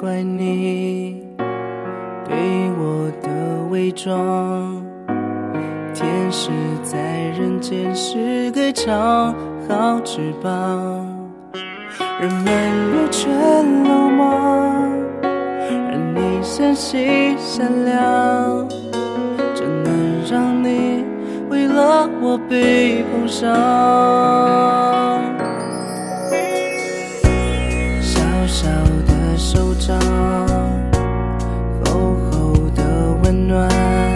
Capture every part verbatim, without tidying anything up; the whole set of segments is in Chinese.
怪你对我的伪装。天使在人间是个长好翅膀，人们若全鲁莽，而你善心善良，怎能让你为了我被碰伤？小小的手掌，厚厚的温暖，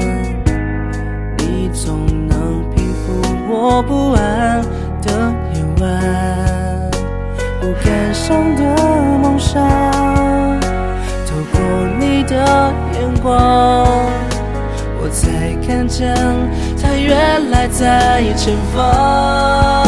你总能平复我不安的夜晚。不敢想的梦想，透过你的眼光，我才看见它原来在前方。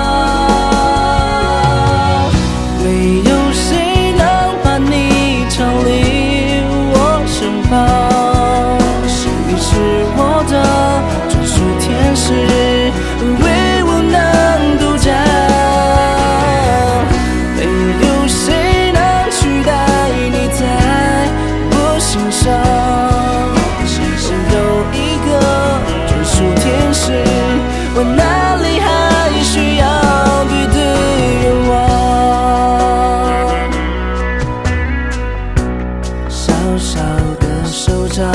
没有谁能把你抢离我身旁，你是我的专属天使，唯我能独占。没有谁能取代你在我心上，有一个专属天使，我哪里还需要别的愿望？小小的手掌，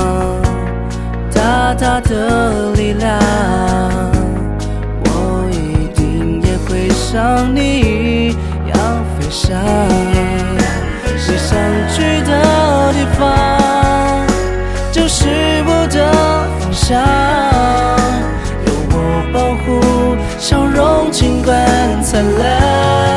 大大的力量，我一定也会像你一样飞翔。你想去的地方，就是我的方向。有我保护，笑容尽管灿烂。